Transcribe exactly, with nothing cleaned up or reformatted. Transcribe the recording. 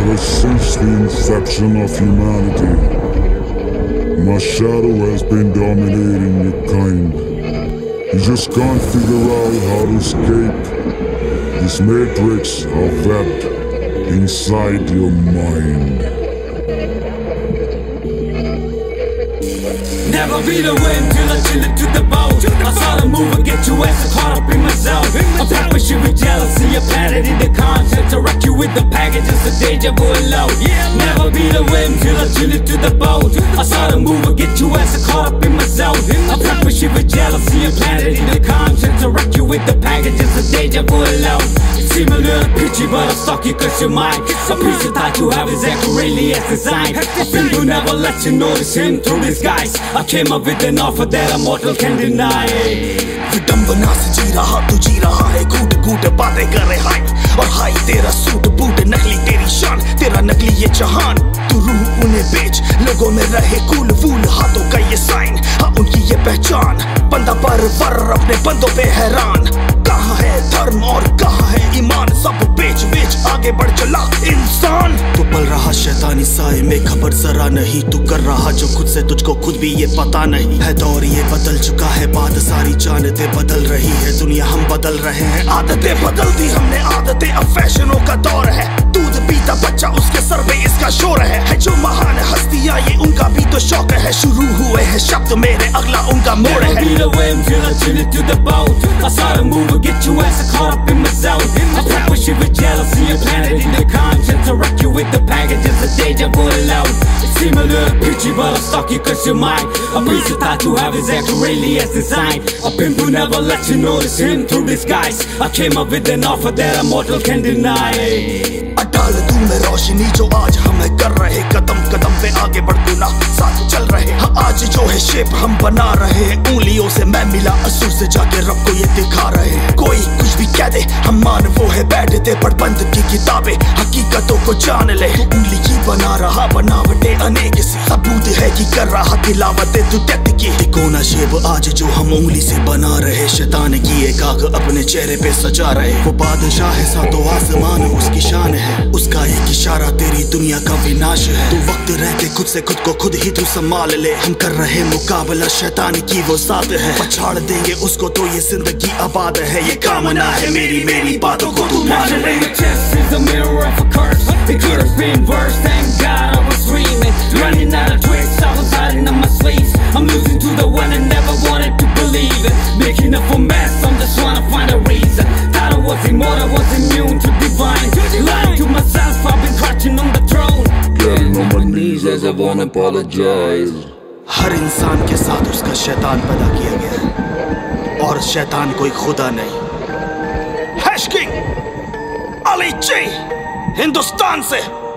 Ever since the inception of humanity, my shadow has been dominating your kind. You just can't figure out how to escape this matrix of that inside your mind. Never be the wind till I chill it to the bone. I saw the move and get your ass caught up in my zone. I'm pepper shit with jealousy, a planet in the conscience. To wreck you with the packages, a deja vu alone. Never be the wind till I chill it to the bone. I saw the move and get your ass caught up in my zone. I'm pepper shit with jealousy, a planet in the conscience. To wreck you with the packages, a deja vu alone. It seems a little pitchy, but I'm stuck you cause you're mine. A piece of thought you have is accurately as designed. I think you'll never let you notice him through disguise. I came up with an offer that a mortal can deny. विडंबना से जी रहा तू जी रहा है, घूट घूट बातें कर रहे हाय और हाय तेरा सूट बूट नकली तेरी शान, तेरा नकली ये जहान। तू रूह उन्हें बेच, लोगों में रहे कूल फूल, हाथों का ये साइन, हाँ उनकी ये पहचान। बंदा पर वर अपने बंदों पे हैरान, कहाँ है धर्म और कहाँ है ईमान, सब बेच बेच आगे बढ़ चला इंसान। तू पल रहा शैतानी साए में, खबर जरा नहीं तू कर रहा जो खुद से तुझको खुद भी ये पता नहीं है। दौर ये बदल चुका है, बात सारी जानते बदल रही है, दुनिया हम बदल रहे हैं, आदतें बदल दी हमने आदतें, अब फैशनों का दौर है। दूध पीता बच्चा उसके सर पे इसका शोर है, है जो महान हस्तियां ये उनका भी तो शौक है। शुरू हुए हैं शब्द मेरे, अगला उनका मोड़ है। Never be the wind till I chill it to the bone. I saw the move and get your ass caught up in my zone. I pepper shit with jealousy, a planet in the conscience. To wreck you with the packages, a deja vu alone. It seems a little pitchy, but I'm stuck you cause you're mine. A piece of thought you have is accurately as designed. A pimp will never let you notice him through disguise. I came up with an offer that a mortal can deny. डाल तू में रोशनी जो आज हमें कर रहे, कदम कदम पे आगे बढ़ तू ना साथ चल रहे। हाँ आज जो है शेप हम बना रहे, उंगलियों से मैं मिला असुर से जाके रब को ये दिखा रहे। कोई कुछ भी कह दे हम मान वो है बैठते, पढ़ बंद की किताबें हकीकतों को जान ले। तू उंगली की बना रहा बनावटे अनेक सी, सबूत है कि कर रहा तिलावतें तू डेप्थ की। तिकोना शेप आज जो हम उंगली से बना रहे, शैतान की एक आग अपने चेहरे पे सजा रहे। वो बादशाह है सातों आसमान उसकी शान है, उसका एक इशारा तेरी दुनिया का विनाश है। तू वक्त रहते खुद से खुद को खुद ही तू संभाल ले, हम कर रहे मुकाबला शैतान की वो साथ है। पछाड़ देंगे उसको तो ये जिंदगी आबाद है, ये कामना है मेरी मेरी बातों को तू मान ले। It could have been worse, thank God I was dreaming. Running out of tricks, I was hiding on my sleeves. I'm losing to the one I never wanted to believe it. Making up a mess, I'm just trying to find a reason. Thought I was immortal, was immune to divine. Lying to myself, I've been crouching on the throne. Getting on my knees as I wanna apologize. हर इंसान के साथ उसका शैतान पैदा किया गया है, और शैतान कोई खुदा नहीं। हैश किंग अली जी हिंदुस्तान से।